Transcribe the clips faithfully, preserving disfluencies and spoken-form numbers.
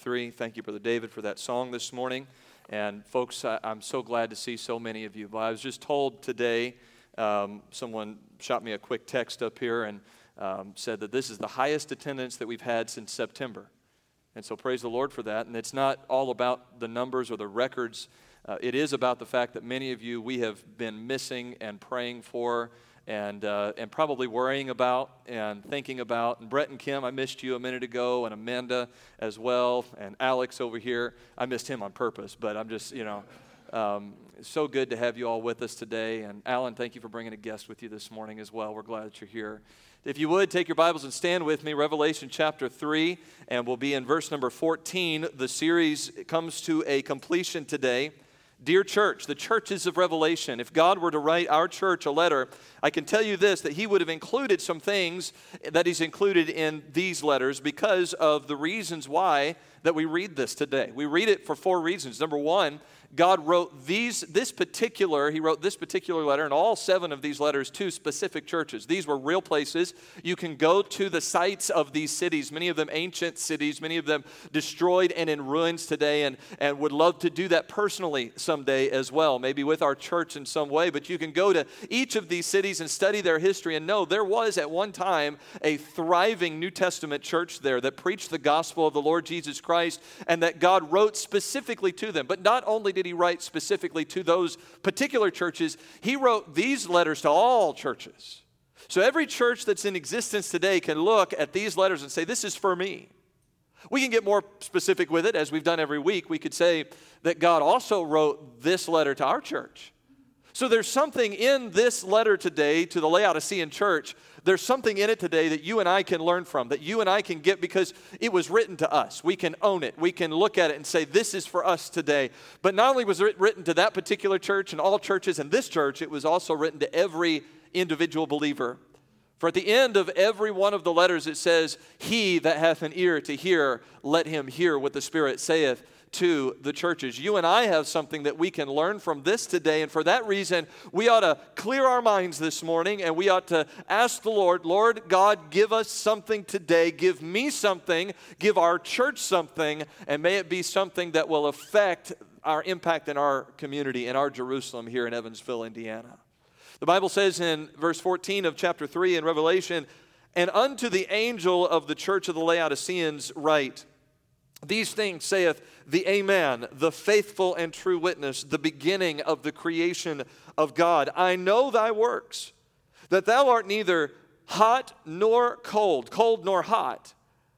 three. Thank you, Brother David, for that song this morning. And folks, I, I'm so glad to see so many of you. But I was just told today, um, someone shot me a quick text up here and um, said that this is the highest attendance that we've had since September. And so praise the Lord for that. And it's not all about the numbers or the records. Uh, it is about the fact that many of you we have been missing and praying for and uh, and probably worrying about and thinking about. And Brett and Kim, I missed you a minute ago, and Amanda as well, and Alex over here. I missed him on purpose, but I'm just, you know, um, so good to have you all with us today. And Alan, thank you for bringing a guest with you this morning as well. We're glad that you're here. If you would, take your Bibles and stand with me, Revelation chapter three, and we'll be in verse number fourteen. The series comes to a completion today. Dear church, the churches of Revelation, if God were to write our church a letter, I can tell you this, that he would have included some things that he's included in these letters because of the reasons why that we read this today. We read it for four reasons. Number one, God wrote these, this particular, he wrote this particular letter and all seven of these letters to specific churches. These were real places. You can go to the sites of these cities, many of them ancient cities, many of them destroyed and in ruins today, and, and would love to do that personally someday as well, maybe with our church in some way. But you can go to each of these cities and study their history and know there was at one time a thriving New Testament church there that preached the gospel of the Lord Jesus Christ and that God wrote specifically to them. But not only did he write specifically to those particular churches, he wrote these letters to all churches. So every church that's in existence today can look at these letters and say, this is for me. We can get more specific with it, as we've done every week. We could say that God also wrote this letter to our church. So there's something in this letter today to the Laodicean church. There's something in it today that you and I can learn from, that you and I can get because it was written to us. We can own it. We can look at it and say, this is for us today. But not only was it written to that particular church and all churches and this church, it was also written to every individual believer. For at the end of every one of the letters it says, he that hath an ear to hear, let him hear what the Spirit saith to the churches. You and I have something that we can learn from this today, and for that reason, we ought to clear our minds this morning, and we ought to ask the Lord, Lord God, give us something today, give me something, give our church something, and may it be something that will affect our impact in our community, in our Jerusalem here in Evansville, Indiana. The Bible says in verse fourteen of chapter three in Revelation, and unto the angel of the church of the Laodiceans write, these things saith the Amen, the faithful and true witness, the beginning of the creation of God. I know thy works, that thou art neither hot nor cold, cold nor hot.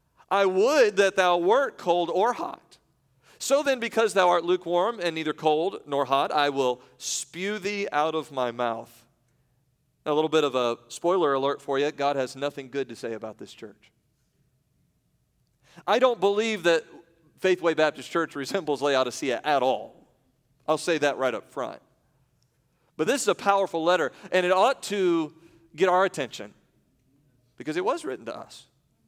I would that thou wert cold or hot. So then, because thou art lukewarm and neither cold nor hot, I will spew thee out of my mouth. A little bit of a spoiler alert for you. God has nothing good to say about this church. I don't believe that Faithway Baptist Church resembles Laodicea at all. I'll say that right up front. But this is a powerful letter, and it ought to get our attention because it was written to us.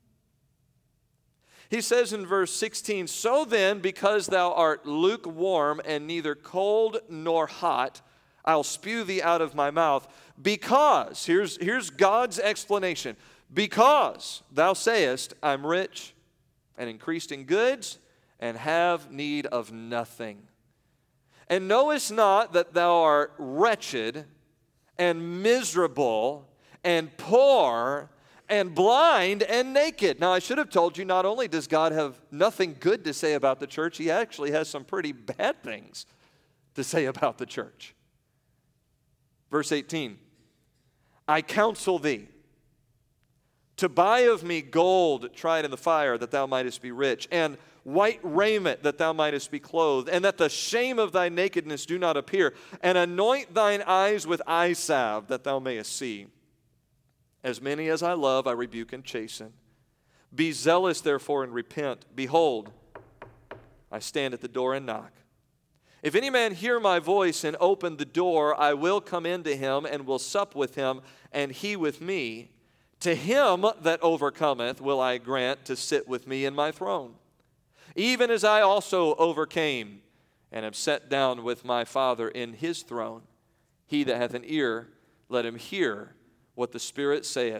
He says in verse sixteen, so then, because thou art lukewarm and neither cold nor hot, I'll spew thee out of my mouth, because, here's, here's God's explanation, because thou sayest, I'm rich and increased in goods, and have need of nothing. And knowest not that thou art wretched, and miserable, and poor, and blind, and naked. Now, I should have told you, not only does God have nothing good to say about the church, he actually has some pretty bad things to say about the church. Verse eighteen, I counsel thee to buy of me gold tried in the fire, that thou mightest be rich, and white raiment, that thou mightest be clothed, and that the shame of thy nakedness do not appear, and anoint thine eyes with eye salve, that thou mayest see. As many as I love, I rebuke and chasten. Be zealous, therefore, and repent. Behold, I stand at the door and knock. If any man hear my voice and open the door, I will come into him and will sup with him, and he with me. To him that overcometh will I grant to sit with me in my throne, even as I also overcame and am set down with my Father in his throne. He that hath an ear, let him hear what the Spirit saith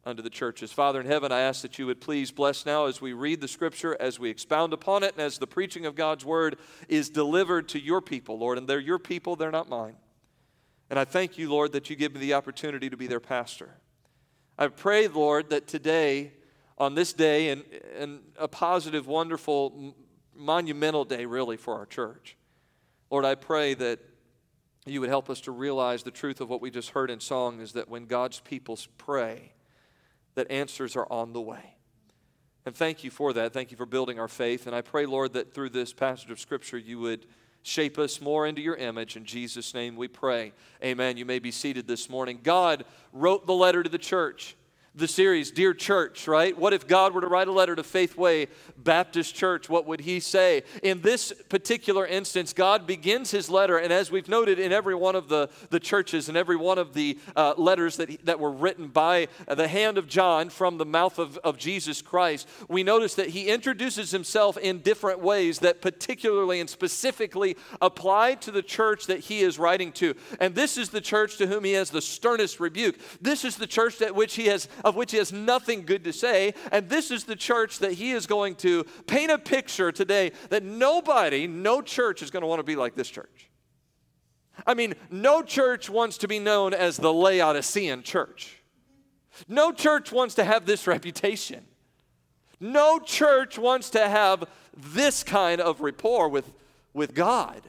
unto the churches. Father in heaven, I ask that you would please bless now as we read the Scripture, as we expound upon it, and as the preaching of God's Word is delivered to your people, Lord. And they're your people, they're not mine. And I thank you, Lord, that you give me the opportunity to be their pastor. I pray, Lord, that today, on this day, and, and a positive, wonderful, monumental day, really, for our church, Lord, I pray that you would help us to realize the truth of what we just heard in song, is that when God's people pray, that answers are on the way. And thank you for that. Thank you for building our faith. And I pray, Lord, that through this passage of Scripture, you would shape us more into your image. In Jesus' name we pray. Amen. You may be seated this morning. God wrote the letter to the church. The series, Dear Church, right? What if God were to write a letter to Faith Way Baptist Church? What would he say? In this particular instance, God begins his letter, and as we've noted in every one of the, the churches and every one of the uh, letters that, he, that were written by the hand of John from the mouth of, of Jesus Christ, we notice that he introduces himself in different ways that particularly and specifically apply to the church that he is writing to. And this is the church to whom he has the sternest rebuke. This is the church at which he has of which he has nothing good to say. And this is the church that he is going to paint a picture today that nobody, no church is going to want to be like this church. I mean, no church wants to be known as the Laodicean church. No church wants to have this reputation. No church wants to have this kind of rapport with, with God.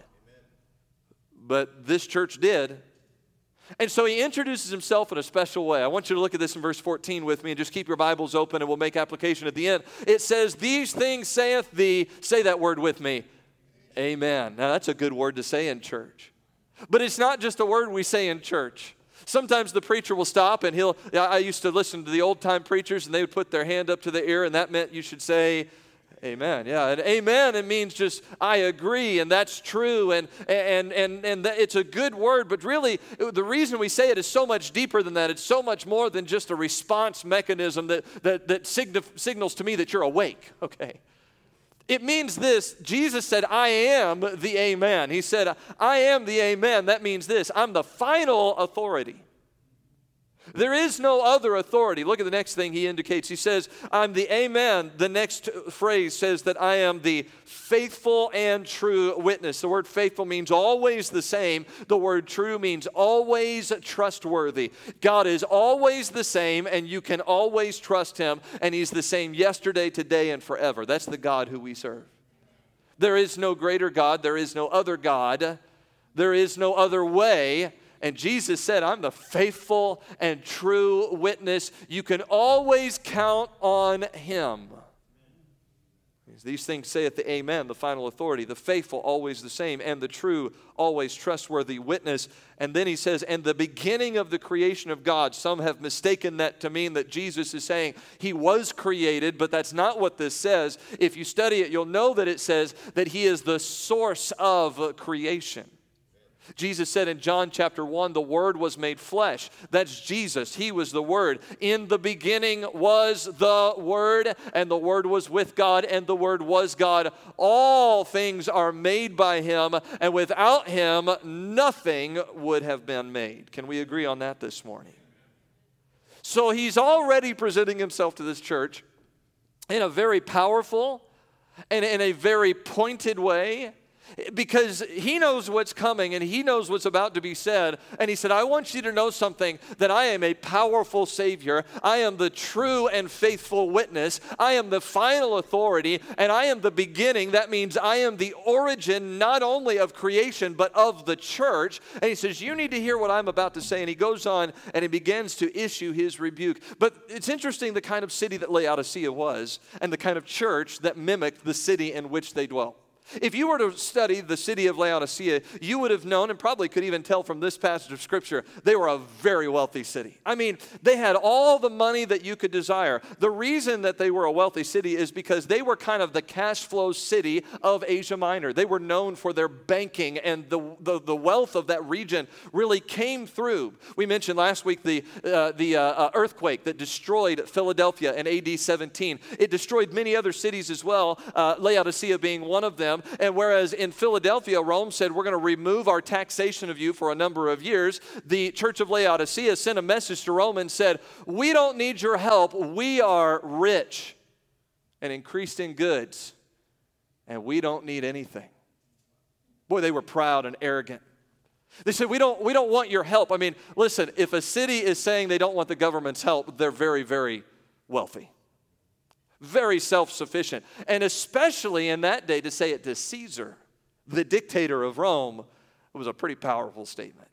But this church did. And so he introduces himself in a special way. I want you to look at this in verse fourteen with me, and just keep your Bibles open, and we'll make application at the end. It says, these things saith the, say that word with me, amen. Now that's a good word to say in church. But it's not just a word we say in church. Sometimes the preacher will stop, and he'll, I used to listen to the old-time preachers, and they would put their hand up to the ear, and that meant you should say, amen. Yeah, and amen, it means just I agree, and that's true, and and and and it's a good word, but really the reason we say it is so much deeper than that. It's so much more than just a response mechanism that that that signif- signals to me that you're awake. Okay. It means this. Jesus said, I am the amen. He said, I am the amen. That means this. I'm the final authority. There is no other authority. Look at the next thing he indicates. He says, I'm the amen. The next phrase says that I am the faithful and true witness. The word faithful means always the same. The word true means always trustworthy. God is always the same, and you can always trust him, and he's the same yesterday, today, and forever. That's the God who we serve. There is no greater God. There is no other God. There is no other way. And Jesus said, I'm the faithful and true witness. You can always count on him. These things saith the amen, the final authority, the faithful, always the same, and the true, always trustworthy witness. And then he says, and the beginning of the creation of God. Some have mistaken that to mean that Jesus is saying he was created, but that's not what this says. If you study it, you'll know that it says that he is the source of creation. Jesus said in John chapter one, the Word was made flesh. That's Jesus. He was the Word. In the beginning was the Word, and the Word was with God, and the Word was God. All things are made by him, and without him, nothing would have been made. Can we agree on that this morning? So he's already presenting himself to this church in a very powerful and in a very pointed way, because he knows what's coming and he knows what's about to be said. And he said, I want you to know something, that I am a powerful Savior. I am the true and faithful witness. I am the final authority, and I am the beginning. That means I am the origin not only of creation but of the church. And he says, you need to hear what I'm about to say. And he goes on and he begins to issue his rebuke. But it's interesting the kind of city that Laodicea was and the kind of church that mimicked the city in which they dwelt. If you were to study the city of Laodicea, you would have known and probably could even tell from this passage of Scripture, they were a very wealthy city. I mean, they had all the money that you could desire. The reason that they were a wealthy city is because they were kind of the cash flow city of Asia Minor. They were known for their banking, and the, the, the wealth of that region really came through. We mentioned last week the, uh, the uh, earthquake that destroyed Philadelphia in A D seventeen. It destroyed many other cities as well, uh, Laodicea being one of them. them. And whereas in Philadelphia, Rome said, we're going to remove our taxation of you for a number of years, the church of Laodicea sent a message to Rome and said, we don't need your help. We are rich and increased in goods, and we don't need anything. Boy, they were proud and arrogant. They said, we don't, we don't want your help. I mean, listen, if a city is saying they don't want the government's help, they're very, very wealthy. Very self-sufficient. And especially in that day, to say it to Caesar, the dictator of Rome, was a pretty powerful statement.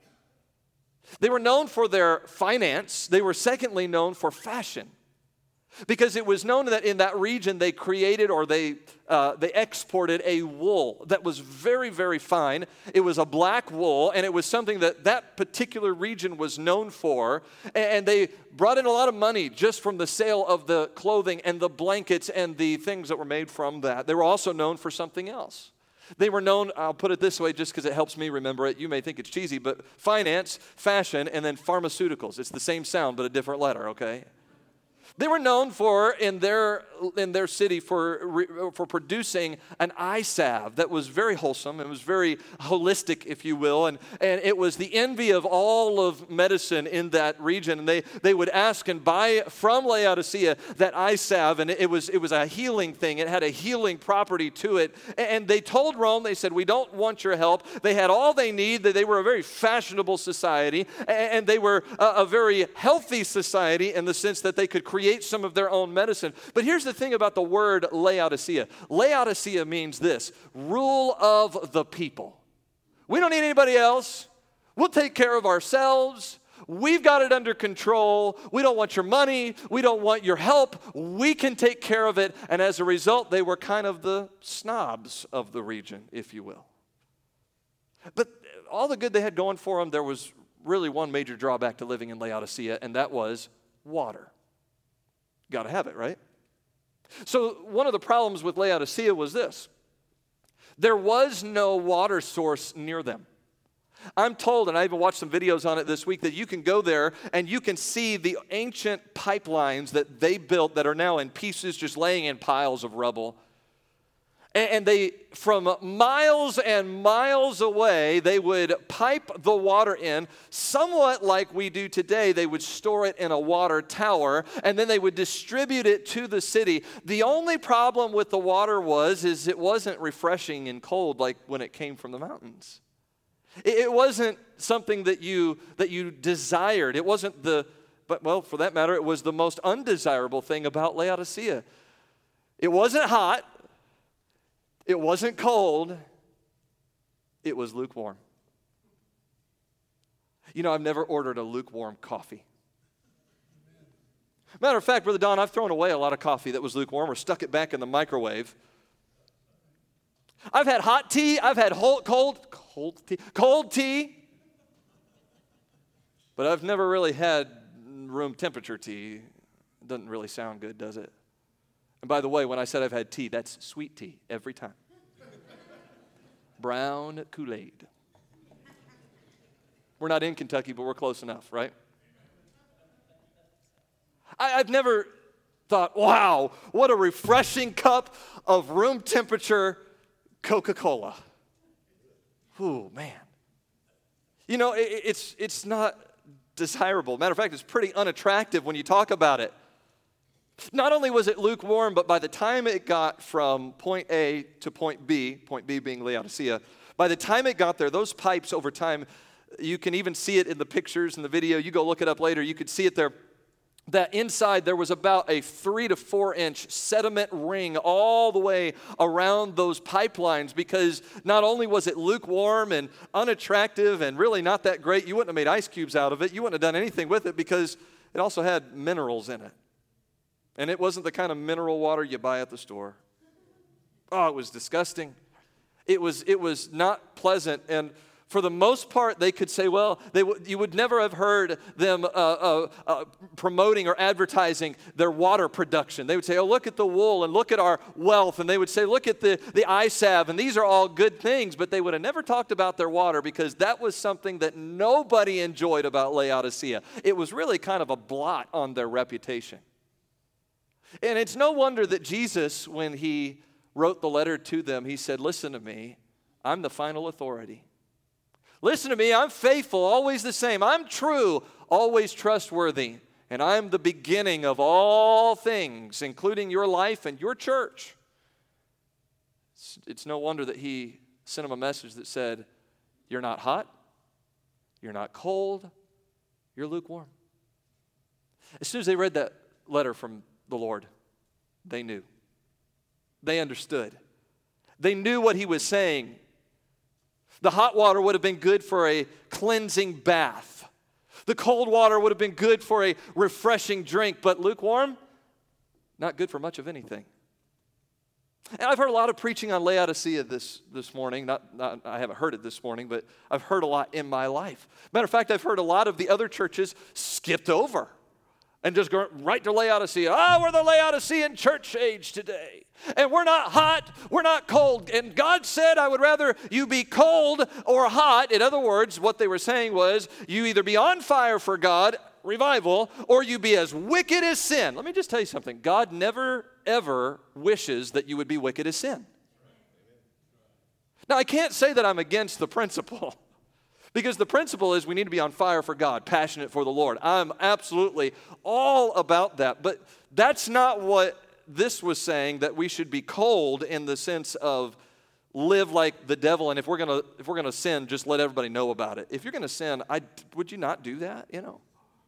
They were known for their finance. They were secondly known for fashion. Because it was known that in that region they created or they uh, they exported a wool that was very, very fine. It was a black wool, and it was something that that particular region was known for. And they brought in a lot of money just from the sale of the clothing and the blankets and the things that were made from that. They were also known for something else. They were known, I'll put it this way just because it helps me remember it. You may think it's cheesy, but finance, fashion, and then pharmaceuticals. It's the same sound, but a different letter, okay? They were known for, in their in their city, for, for producing an eye salve that was very wholesome. It was very holistic, if you will, and, and it was the envy of all of medicine in that region. And they, they would ask and buy from Laodicea that eye salve, and it was, it was a healing thing. It had a healing property to it. And they told Rome, they said, we don't want your help. They had all they need. They were a very fashionable society, and they were a, a very healthy society in the sense that they could create some of their own medicine. But here's the thing about the word Laodicea. Laodicea means this: rule of the people. We don't need anybody else. We'll take care of ourselves. We've got it under control. We don't want your money. We don't want your help. We can take care of it. And as a result, they were kind of the snobs of the region, if you will. But all the good they had going for them, there was really one major drawback to living in Laodicea, and that was water. Got to have it, right? So one of the problems with Laodicea was this: there was no water source near them. I'm told, and I even watched some videos on it this week, that you can go there and you can see the ancient pipelines that they built that are now in pieces, just laying in piles of rubble. And they, from miles and miles away, they would pipe the water in, somewhat like we do today. They would store it in a water tower, and then they would distribute it to the city. The only problem with the water was, is it wasn't refreshing and cold like when it came from the mountains. It wasn't something that you, that you desired. It wasn't the, but well, for that matter, it was the most undesirable thing about Laodicea. It wasn't hot. It wasn't cold, it was lukewarm. You know, I've never ordered a lukewarm coffee. Matter of fact, Brother Don, I've thrown away a lot of coffee that was lukewarm or stuck it back in the microwave. I've had hot tea, I've had whole, cold, cold tea, cold tea, but I've never really had room temperature tea. It doesn't really sound good, does it? And by the way, when I said I've had tea, that's sweet tea every time. Brown Kool-Aid. We're not in Kentucky, but we're close enough, right? I, I've never thought, wow, what a refreshing cup of room temperature Coca-Cola. Ooh, man. You know, it, it's, it's not desirable. Matter of fact, it's pretty unattractive when you talk about it. Not only was it lukewarm, but by the time it got from point A to point B, point B being Laodicea, by the time it got there, those pipes over time, you can even see it in the pictures and the video. You go look it up later. You could see it there. That inside there was about a three to four inch sediment ring all the way around those pipelines, because not only was it lukewarm and unattractive and really not that great, you wouldn't have made ice cubes out of it. You wouldn't have done anything with it because it also had minerals in it. And it wasn't the kind of mineral water you buy at the store. Oh, it was disgusting. It was, it was not pleasant. And for the most part, they could say, well, they w- you would never have heard them uh, uh, uh, promoting or advertising their water production. They would say, oh, look at the wool and look at our wealth. And they would say, look at the, the eye salve. And these are all good things. But they would have never talked about their water, because that was something that nobody enjoyed about Laodicea. It was really kind of a blot on their reputation. And it's no wonder that Jesus, when he wrote the letter to them, he said, listen to me, I'm the final authority. Listen to me, I'm faithful, always the same. I'm true, always trustworthy. And I'm the beginning of all things, including your life and your church. It's, it's no wonder that he sent them a message that said, you're not hot, you're not cold, you're lukewarm. As soon as they read that letter from the Lord, they knew. They understood. They knew what he was saying. The hot water would have been good for a cleansing bath. The cold water would have been good for a refreshing drink, but lukewarm, not good for much of anything. And I've heard a lot of preaching on Laodicea this, this morning. Not, not, I haven't heard it this morning, but I've heard a lot in my life. Matter of fact, I've heard a lot of the other churches skipped over and just go right to Laodicea. Ah, oh, we're the Laodicean church age today. And we're not hot, we're not cold. And God said, I would rather you be cold or hot. In other words, what they were saying was, you either be on fire for God, revival, or you be as wicked as sin. Let me just tell you something. God never, ever wishes that you would be wicked as sin. Now, I can't say that I'm against the principle. Because the principle is we need to be on fire for God, passionate for the Lord. I'm absolutely all about that. But that's not what this was saying, that we should be cold in the sense of live like the devil. And if we're gonna if we're gonna sin, just let everybody know about it. If you're gonna sin, I would you not do that? You know.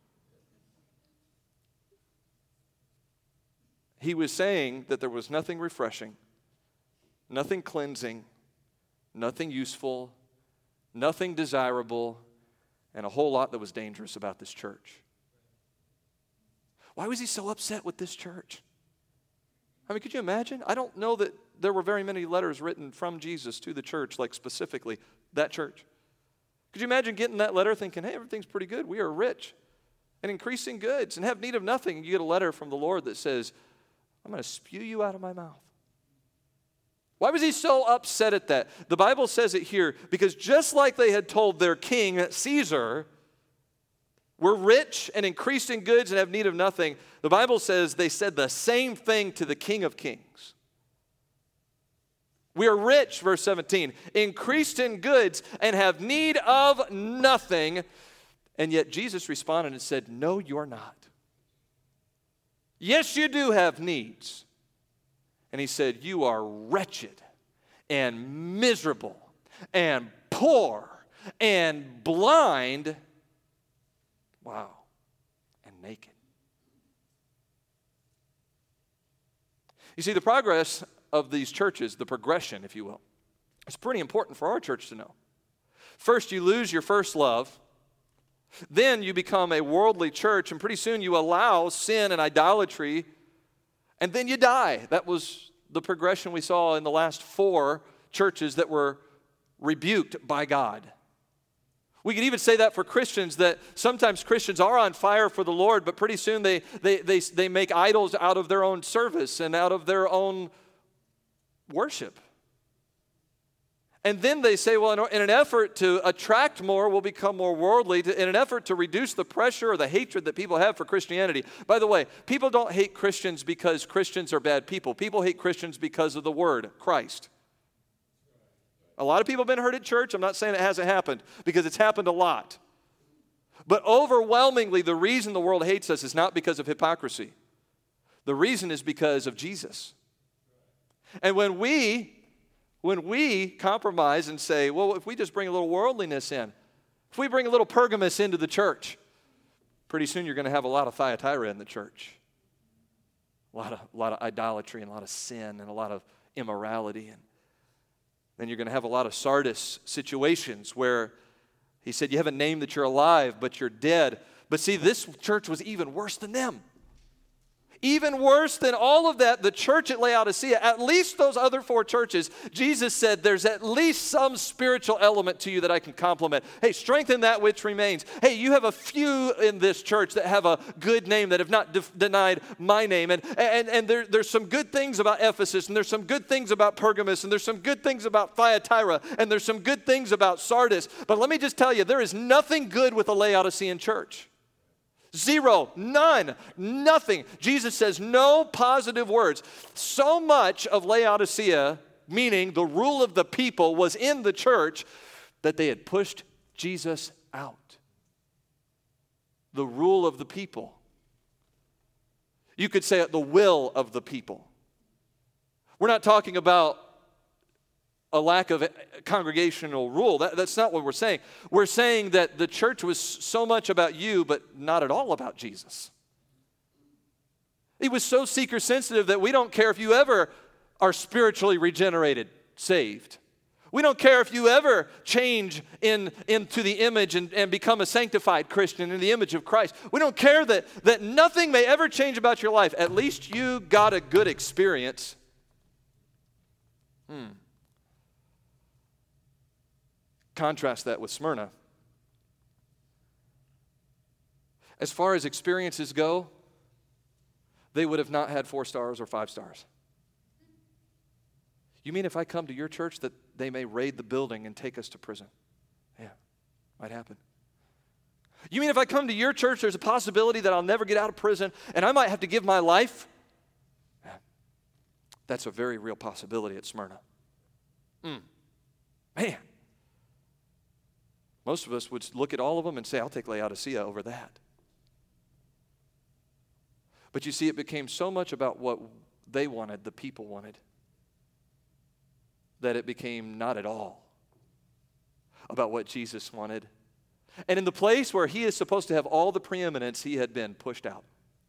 He was saying that there was nothing refreshing, nothing cleansing, nothing useful, nothing desirable, and a whole lot that was dangerous about this church. Why was he so upset with this church? I mean, could you imagine? I don't know that there were very many letters written from Jesus to the church, like specifically that church. Could you imagine getting that letter thinking, hey, everything's pretty good. We are rich and increasing goods and have need of nothing. And you get a letter from the Lord that says, I'm going to spew you out of my mouth. Why was he so upset at that? The Bible says it here because just like they had told their king, Caesar, we're rich and increased in goods and have need of nothing, the Bible says they said the same thing to the King of Kings. We are rich, verse seventeen, increased in goods and have need of nothing. And yet Jesus responded and said, no, you're not. Yes, you do have needs. And he said, you are wretched and miserable and poor and blind, wow, and naked. You see, the progress of these churches, the progression, if you will, is pretty important for our church to know. First, you lose your first love. Then you become a worldly church, and pretty soon you allow sin and idolatry, and then you die. That was the progression we saw in the last four churches that were rebuked by God. We could even say that for Christians, that sometimes Christians are on fire for the Lord, but pretty soon they, they, they, they make idols out of their own service and out of their own worship. And then they say, well, in an effort to attract more, we'll become more worldly. In an effort to reduce the pressure or the hatred that people have for Christianity. By the way, people don't hate Christians because Christians are bad people. People hate Christians because of the word, Christ. A lot of people have been hurt at church. I'm not saying it hasn't happened, because it's happened a lot. But overwhelmingly, the reason the world hates us is not because of hypocrisy. The reason is because of Jesus. And when we... When we compromise and say, well, if we just bring a little worldliness in, if we bring a little Pergamos into the church, pretty soon you're going to have a lot of Thyatira in the church. A lot of, a lot of idolatry and a lot of sin and a lot of immorality. And then you're going to have a lot of Sardis situations where he said, you have a name that you're alive, but you're dead. But see, this church was even worse than them. Even worse than all of that, the church at Laodicea, at least those other four churches, Jesus said, there's at least some spiritual element to you that I can compliment. Hey, strengthen that which remains. Hey, you have a few in this church that have a good name, that have not de- denied my name. And, and, and there, there's some good things about Ephesus, and there's some good things about Pergamos, and there's some good things about Thyatira, and there's some good things about Sardis. But let me just tell you, there is nothing good with the Laodicean church. Zero, none, nothing. Jesus says no positive words. So much of Laodicea, meaning the rule of the people, was in the church that they had pushed Jesus out. The rule of the people. You could say it, the will of the people. We're not talking about a lack of congregational rule. That, that's not what we're saying. We're saying that the church was so much about you, but not at all about Jesus. It was so seeker sensitive that we don't care if you ever are spiritually regenerated, saved. We don't care if you ever change in, into the image and, and become a sanctified Christian in the image of Christ. We don't care that, that nothing may ever change about your life. At least you got a good experience. Hmm. Contrast that with Smyrna. As far as experiences go, they would have not had four stars or five stars. You mean if I come to your church that they may raid the building and take us to prison? Yeah, might happen. You mean if I come to your church, there's a possibility that I'll never get out of prison and I might have to give my life? Yeah, that's a very real possibility at Smyrna. Mm. Man. Most of us would look at all of them and say, I'll take Laodicea over that. But you see, it became so much about what they wanted, the people wanted, that it became not at all about what Jesus wanted. And in the place where he is supposed to have all the preeminence, he had been pushed out.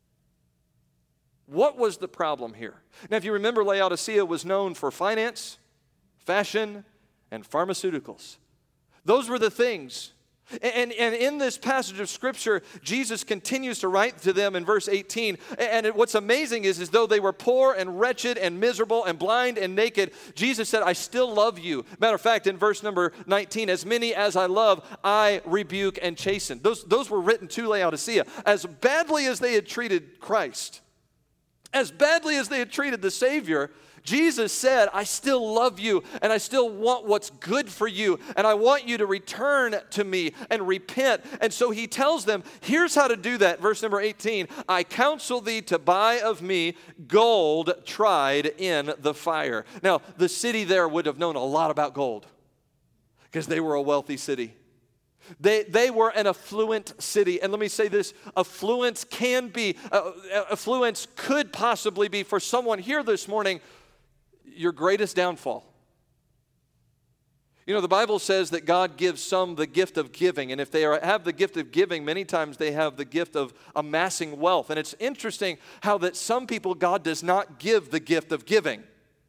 What was the problem here? Now, if you remember, Laodicea was known for finance, fashion, and pharmaceuticals. Those were the things. And, and in this passage of Scripture, Jesus continues to write to them in verse eighteen. And what's amazing is, is though they were poor and wretched and miserable and blind and naked, Jesus said, I still love you. Matter of fact, in verse number nineteen, as many as I love, I rebuke and chasten. Those, those were written to Laodicea. As badly as they had treated Christ, as badly as they had treated the Savior, Jesus said, I still love you and I still want what's good for you and I want you to return to me and repent. And so he tells them, here's how to do that. Verse number eighteen, I counsel thee to buy of me gold tried in the fire. Now, the city there would have known a lot about gold because they were a wealthy city. They, they were an affluent city. And let me say this, affluence can be, uh, affluence could possibly be for someone here this morning your greatest downfall. You know, the Bible says that God gives some the gift of giving, and if they are, have the gift of giving, many times they have the gift of amassing wealth. And it's interesting how that some people God does not give the gift of giving.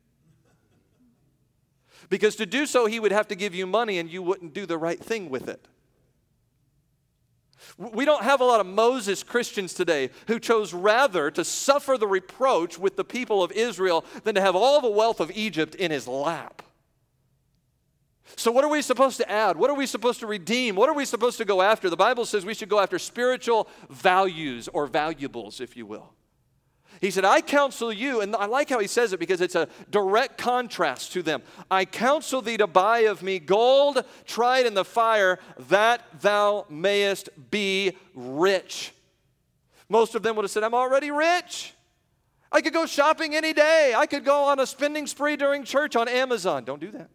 Because to do so, he would have to give you money and you wouldn't do the right thing with it. We don't have a lot of Moses Christians today who chose rather to suffer the reproach with the people of Israel than to have all the wealth of Egypt in his lap. So what are we supposed to add? What are we supposed to redeem? What are we supposed to go after? The Bible says we should go after spiritual values or valuables, if you will. He said, I counsel you, and I like how he says it because it's a direct contrast to them. I counsel thee to buy of me gold tried in the fire, that thou mayest be rich. Most of them would have said, I'm already rich. I could go shopping any day. I could go on a spending spree during church on Amazon. Don't do that.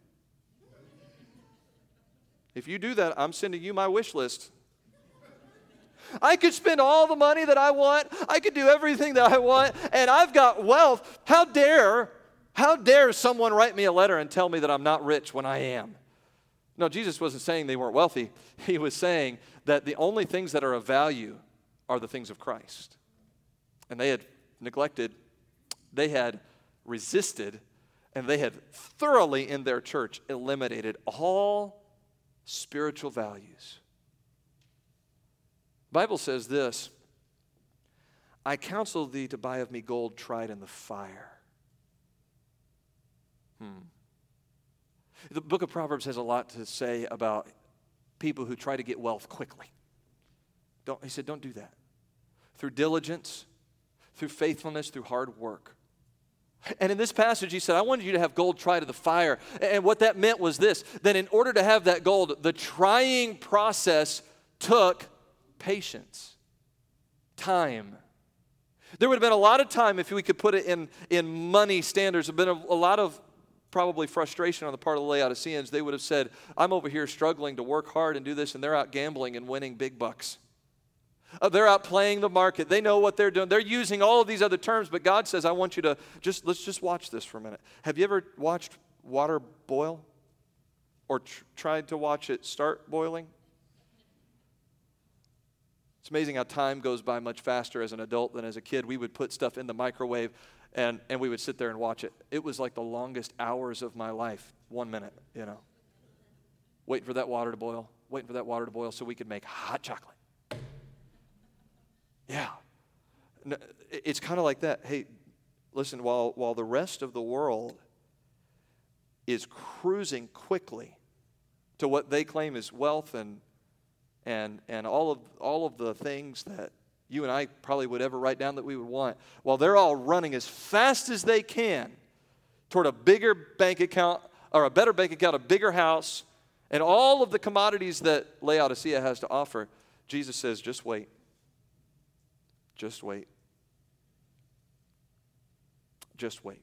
If you do that, I'm sending you my wish list. I could spend all the money that I want. I could do everything that I want, and I've got wealth. How dare, how dare someone write me a letter and tell me that I'm not rich when I am? No, Jesus wasn't saying they weren't wealthy. He was saying that the only things that are of value are the things of Christ. And they had neglected, they had resisted, and they had thoroughly in their church eliminated all spiritual values. The Bible says this, I counsel thee to buy of me gold tried in the fire. Hmm. The book of Proverbs has a lot to say about people who try to get wealth quickly. Don't, he said, don't do that. Through diligence, through faithfulness, through hard work. And in this passage, he said, I wanted you to have gold tried in the fire. And what that meant was this, that in order to have that gold, the trying process took patience. Time. There would have been a lot of time if we could put it in, in money standards. There would have been a, a lot of probably frustration on the part of the Laodiceans. They would have said, I'm over here struggling to work hard and do this, and they're out gambling and winning big bucks. Uh, they're out playing the market. They know what they're doing. They're using all of these other terms, but God says, I want you to just, let's just watch this for a minute. Have you ever watched water boil? Or tr- tried to watch it start boiling? It's amazing how time goes by much faster as an adult than as a kid. We would put stuff in the microwave and, and we would sit there and watch it. It was like the longest hours of my life, one minute, you know. Waiting for that water to boil, waiting for that water to boil so we could make hot chocolate. Yeah. It's kind of like that. Hey, listen, while, while the rest of the world is cruising quickly to what they claim is wealth and and and all of all of the things that you and I probably would ever write down that we would want, while they're all running as fast as they can toward a bigger bank account or a better bank account, a bigger house, and all of the commodities that Laodicea has to offer, Jesus says, just wait. Just wait. Just wait.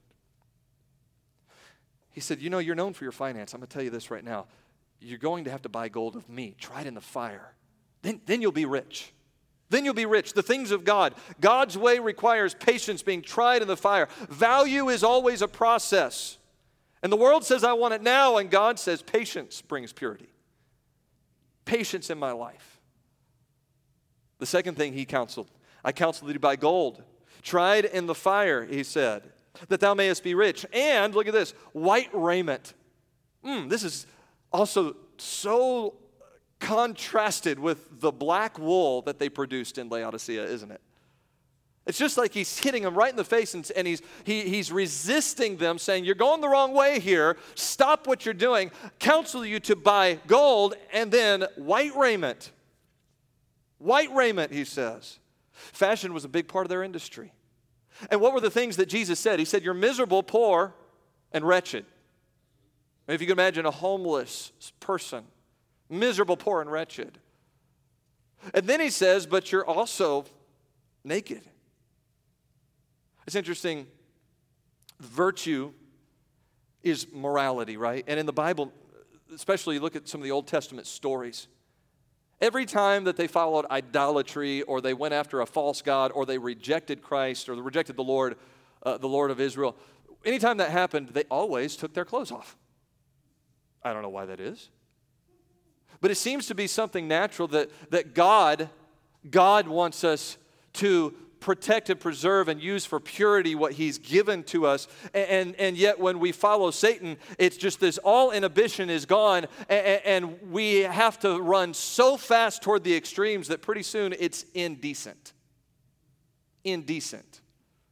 He said, you know, you're known for your finance. I'm going to tell you this right now. You're going to have to buy gold of me. Try it in the fire. Then, then you'll be rich. Then you'll be rich. The things of God. God's way requires patience being tried in the fire. Value is always a process. And the world says, I want it now. And God says, patience brings purity. Patience in my life. The second thing he counseled, I counsel thee to buy gold. Tried in the fire, he said, that thou mayest be rich. And, look at this, white raiment. Mm, this is also so contrasted with the black wool that they produced in Laodicea, isn't it? It's just like he's hitting them right in the face, and, and he's, he, he's resisting them, saying, you're going the wrong way here. Stop what you're doing. Counsel you to buy gold and then white raiment. White raiment, he says. Fashion was a big part of their industry. And what were the things that Jesus said? He said, you're miserable, poor, and wretched. And if you can imagine a homeless person, miserable, poor, and wretched. And then he says, but you're also naked. It's interesting. Virtue is morality, right? And in the Bible, especially you look at some of the Old Testament stories, every time that they followed idolatry or they went after a false god or they rejected Christ or they rejected the Lord, uh, the Lord of Israel, anytime that happened, they always took their clothes off. I don't know why that is. But it seems to be something natural that, that God, God wants us to protect and preserve and use for purity what he's given to us. And, and, and yet when we follow Satan, it's just this all inhibition is gone, and, and we have to run so fast toward the extremes that pretty soon it's indecent. Indecent.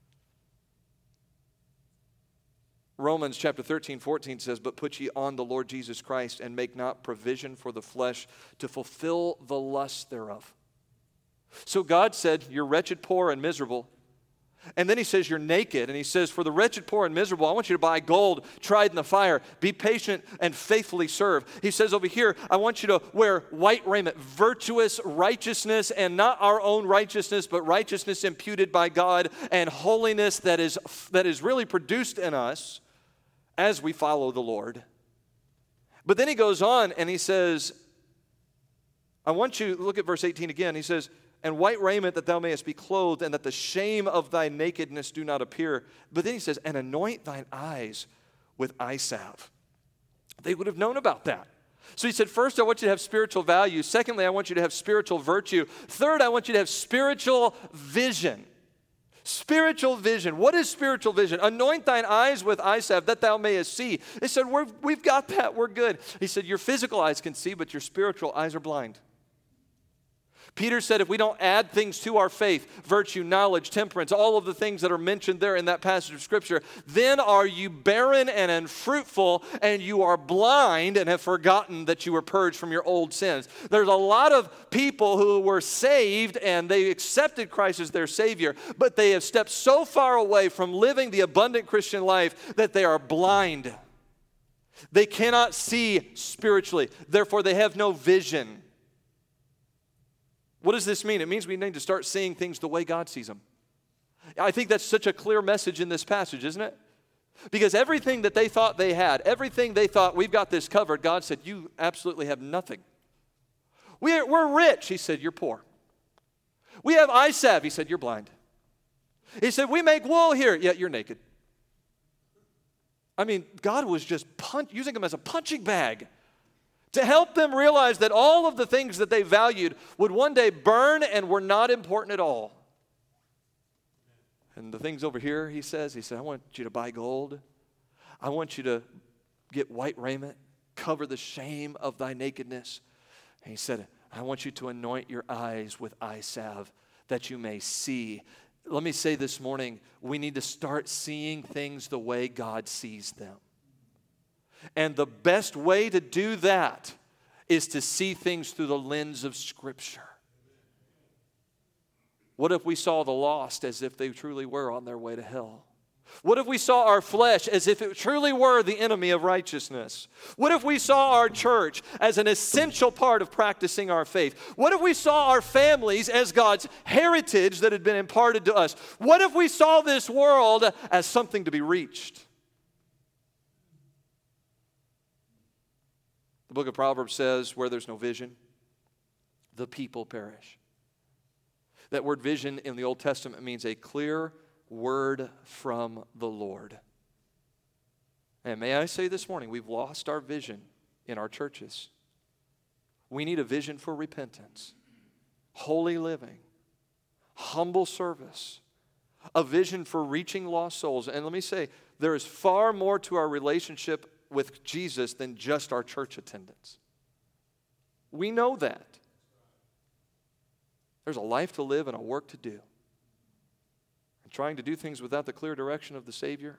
Romans chapter thirteen, fourteen says, but put ye on the Lord Jesus Christ and make not provision for the flesh to fulfill the lust thereof. So God said, you're wretched, poor, and miserable. And then he says, you're naked. And he says, for the wretched, poor, and miserable, I want you to buy gold tried in the fire. Be patient and faithfully serve. He says over here, I want you to wear white raiment, virtuous righteousness, and not our own righteousness, but righteousness imputed by God, and holiness that is, that is really produced in us as we follow the Lord. But then he goes on and he says, I want you, look at verse eighteen again. He says, and white raiment that thou mayest be clothed, and that the shame of thy nakedness do not appear. But then he says, and anoint thine eyes with eye salve. They would have known about that. So he said, first, I want you to have spiritual value. Secondly, I want you to have spiritual virtue. Third, I want you to have spiritual vision. Spiritual vision. What is spiritual vision? Anoint thine eyes with eye salve that thou mayest see. They said, We're, we've got that. We're good. He said, your physical eyes can see, but your spiritual eyes are blind. Peter said if we don't add things to our faith, virtue, knowledge, temperance, all of the things that are mentioned there in that passage of Scripture, then are you barren and unfruitful, and you are blind and have forgotten that you were purged from your old sins. There's a lot of people who were saved and they accepted Christ as their Savior, but they have stepped so far away from living the abundant Christian life that they are blind. They cannot see spiritually. Therefore, they have no vision. What does this mean? It means we need to start seeing things the way God sees them. I think that's such a clear message in this passage, isn't it? Because everything that they thought they had, everything they thought, we've got this covered, God said, you absolutely have nothing. We're, we're rich. He said, you're poor. We have eye salve. He said, you're blind. He said, we make wool here, yet you're naked. I mean, God was just punch, using them as a punching bag to help them realize that all of the things that they valued would one day burn and were not important at all. And the things over here, he says, he said, I want you to buy gold. I want you to get white raiment, cover the shame of thy nakedness. And he said, I want you to anoint your eyes with eye salve that you may see. Let me say this morning, we need to start seeing things the way God sees them. And the best way to do that is to see things through the lens of Scripture. What if we saw the lost as if they truly were on their way to hell? What if we saw our flesh as if it truly were the enemy of righteousness? What if we saw our church as an essential part of practicing our faith? What if we saw our families as God's heritage that had been imparted to us? What if we saw this world as something to be reached? The book of Proverbs says, where there's no vision, the people perish. That word vision in the Old Testament means a clear word from the Lord. And may I say this morning, we've lost our vision in our churches. We need a vision for repentance, holy living, humble service, a vision for reaching lost souls. And let me say, there is far more to our relationship with Jesus than just our church attendance. We know that. There's a life to live and a work to do. And trying to do things without the clear direction of the Savior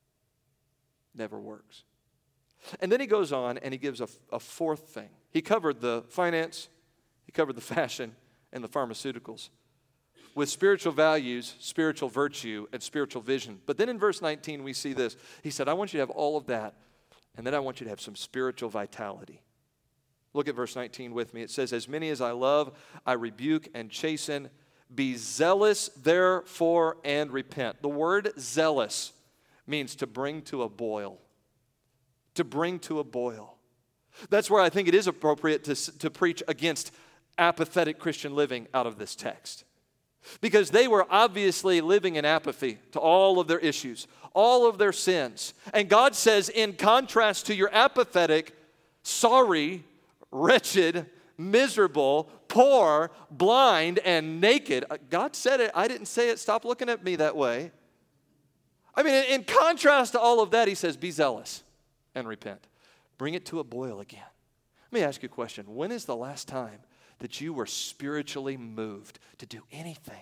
never works. And then he goes on and he gives a, a fourth thing. He covered the finance, he covered the fashion, and the pharmaceuticals. With spiritual values, spiritual virtue, and spiritual vision. But then in verse nineteen we see this. He said, I want you to have all of that, and then I want you to have some spiritual vitality. Look at verse nineteen with me. It says, as many as I love, I rebuke and chasten. Be zealous, therefore, and repent. The word zealous means to bring to a boil. To bring to a boil. That's where I think it is appropriate to, to preach against apathetic Christian living out of this text. Because they were obviously living in apathy to all of their issues, all of their sins. And God says, in contrast to your apathetic, sorry, wretched, miserable, poor, blind, and naked. God said it. I didn't say it. Stop looking at me that way. I mean, in, in contrast to all of that, he says, be zealous and repent. Bring it to a boil again. Let me ask you a question. When is the last time that you were spiritually moved to do anything?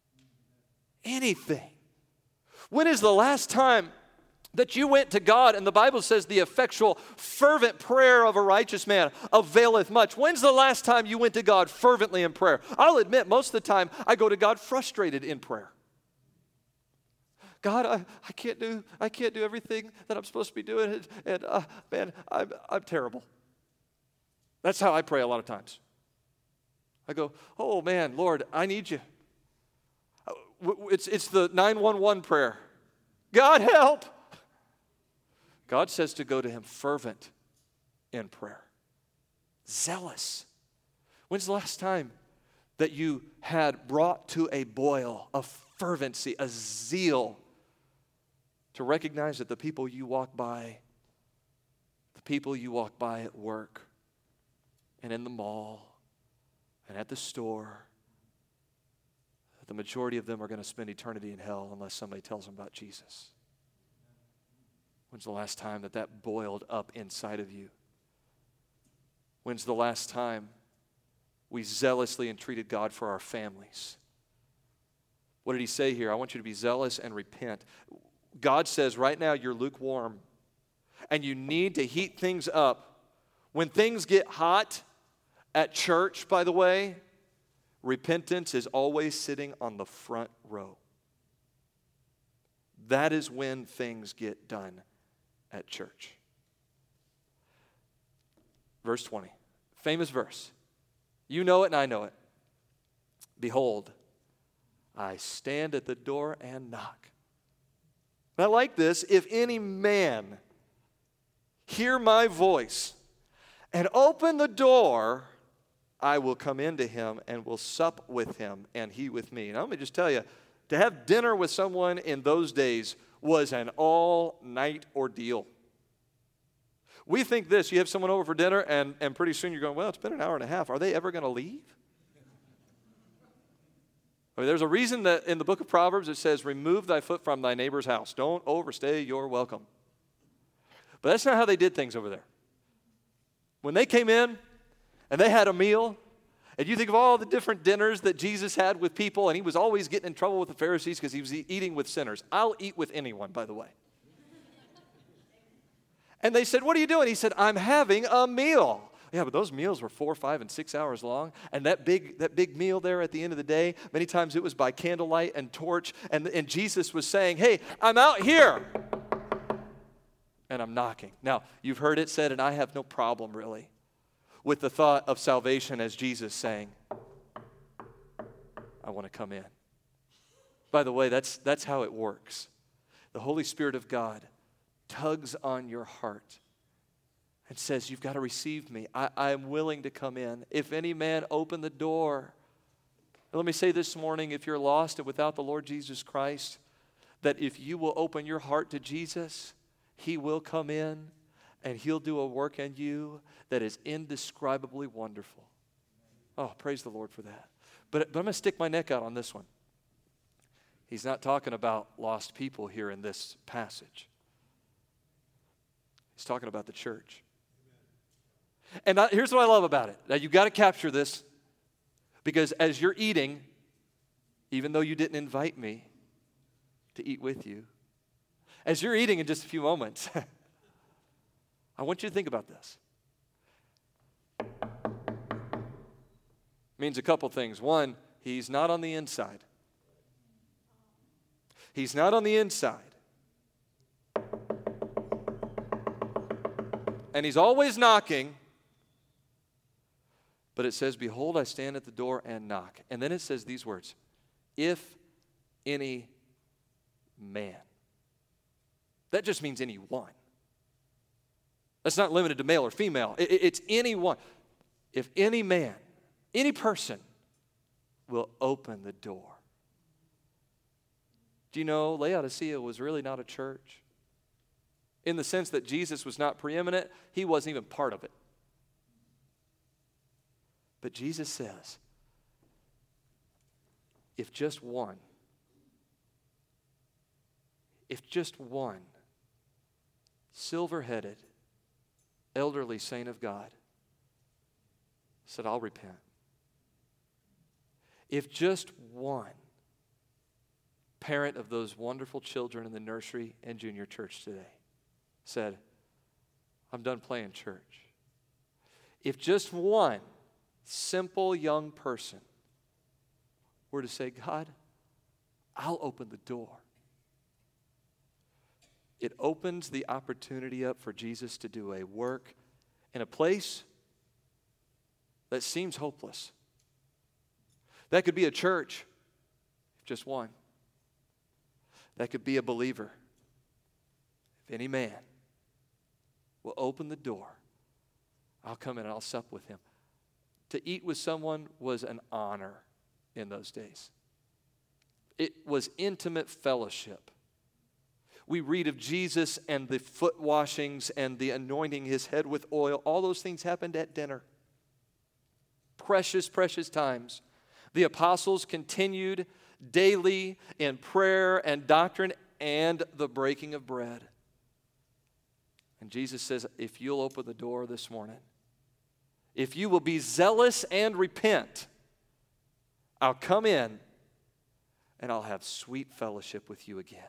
Anything. When is the last time that you went to God, and the Bible says the effectual, fervent prayer of a righteous man availeth much. When's the last time you went to God fervently in prayer? I'll admit, most of the time, I go to God frustrated in prayer. God, I, I can't do I can't do everything that I'm supposed to be doing, and, and uh, man, I'm, I'm terrible. That's how I pray a lot of times. I go, oh man, Lord, I need you. It's, it's the nine one one prayer. God, help. God says to go to him fervent in prayer. Zealous. When's the last time that you had brought to a boil a fervency, a zeal to recognize that the people you walk by, the people you walk by at work and in the mall and at the store, the majority of them are going to spend eternity in hell unless somebody tells them about Jesus? When's the last time that that boiled up inside of you? When's the last time we zealously entreated God for our families? What did he say here? I want you to be zealous and repent. God says right now you're lukewarm and you need to heat things up. When things get hot at church, by the way, repentance is always sitting on the front row. That is when things get done at church. Verse twenty, famous verse. You know it and I know it. Behold, I stand at the door and knock. I like this. If any man hear my voice and open the door, I will come into him and will sup with him and he with me. Now let me just tell you, to have dinner with someone in those days was an all-night ordeal. We think this, you have someone over for dinner and, and pretty soon you're going, well, it's been an hour and a half. Are they ever going to leave? I mean, there's a reason that in the book of Proverbs it says, remove thy foot from thy neighbor's house. Don't overstay your welcome. But that's not how they did things over there. When they came in and they had a meal, and you think of all the different dinners that Jesus had with people, and he was always getting in trouble with the Pharisees because he was eating with sinners. I'll eat with anyone, by the way. And they said, what are you doing? He said, I'm having a meal. Yeah, but those meals were four, five, and six hours long. And that big that big meal there at the end of the day, many times it was by candlelight and torch. And, and Jesus was saying, hey, I'm out here. And I'm knocking. Now, you've heard it said, and I have no problem really with the thought of salvation as Jesus saying, I want to come in. By the way, that's that's how it works. The Holy Spirit of God tugs on your heart and says, you've got to receive me. I, I am willing to come in. If any man open the door. And let me say this morning, if you're lost and without the Lord Jesus Christ, that if you will open your heart to Jesus, he will come in and he'll do a work in you that is indescribably wonderful. Oh, praise the Lord for that. But, but I'm going to stick my neck out on this one. He's not talking about lost people here in this passage. He's talking about the church. And I, here's what I love about it. Now, you've got to capture this because as you're eating, even though you didn't invite me to eat with you, as you're eating in just a few moments, I want you to think about this. It means a couple things. One, he's not on the inside. He's not on the inside. And he's always knocking. But it says, behold, I stand at the door and knock. And then it says these words, if any man. That just means anyone. That's not limited to male or female. It, it, it's anyone. If any man, any person will open the door. Do you know Laodicea was really not a church? In the sense that Jesus was not preeminent, he wasn't even part of it. But Jesus says, if just one, if just one silver-headed, elderly saint of God said, I'll repent. If just one parent of those wonderful children in the nursery and junior church today said, I'm done playing church. If just one simple young person were to say, God, I'll open the door. It opens the opportunity up for Jesus to do a work in a place that seems hopeless. That could be a church, just one. That could be a believer. If any man will open the door, I'll come in and I'll sup with him. To eat with someone was an honor in those days. It was intimate fellowship. We read of Jesus and the foot washings and the anointing his head with oil. All those things happened at dinner. Precious, precious times. The apostles continued daily in prayer and doctrine and the breaking of bread. And Jesus says, if you'll open the door this morning, if you will be zealous and repent, I'll come in and I'll have sweet fellowship with you again.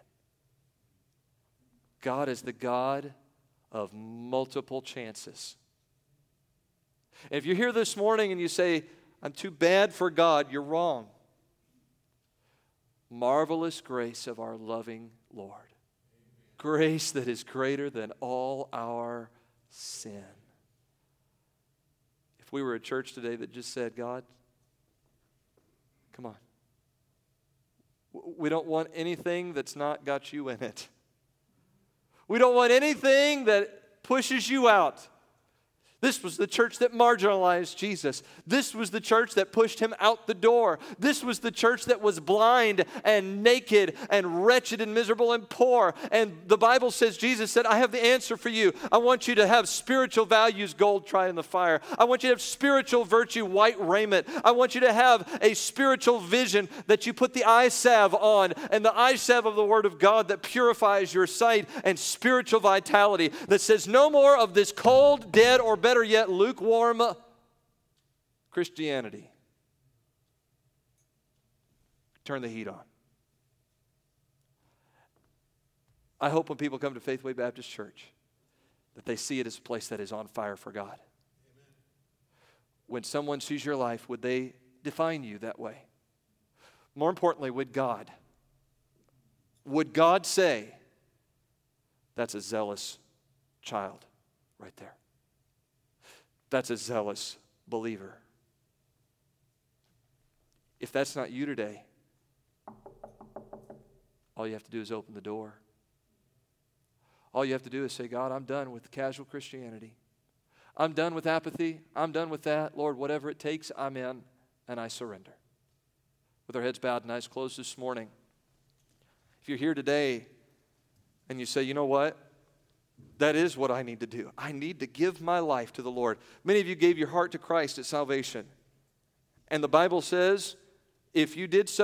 God is the God of multiple chances. And if you're here this morning and you say, I'm too bad for God, you're wrong. Marvelous grace of our loving Lord. Grace that is greater than all our sin. If we were a church today that just said, God, Come on. We don't want anything that's not got you in it. We don't want anything that pushes you out. This was the church that marginalized Jesus. This was the church that pushed him out the door. This was the church that was blind and naked and wretched and miserable and poor. And the Bible says, Jesus said, I have the answer for you. I want you to have spiritual values, gold tried in the fire. I want you to have spiritual virtue, white raiment. I want you to have a spiritual vision that you put the eye salve on, and the eye salve of the Word of God that purifies your sight, and spiritual vitality that says no more of this cold, dead, or better yet, lukewarm Christianity. Turn the heat on. I hope when people come to Faithway Baptist Church that they see it as a place that is on fire for God. Amen. When someone sees your life, would they define you that way? More importantly, would God? Would God say, that's a zealous child right there? That's a zealous believer. If that's not you today, all you have to do is open the door. All you have to do is say, God, I'm done with casual Christianity. I'm done with apathy. I'm done with that. Lord, whatever it takes, I'm in, and I surrender. With our heads bowed and eyes closed this morning, if you're here today and you say, you know what? That is what I need to do. I need to give my life to the Lord. Many of you gave your heart to Christ at salvation. And the Bible says, if you did so,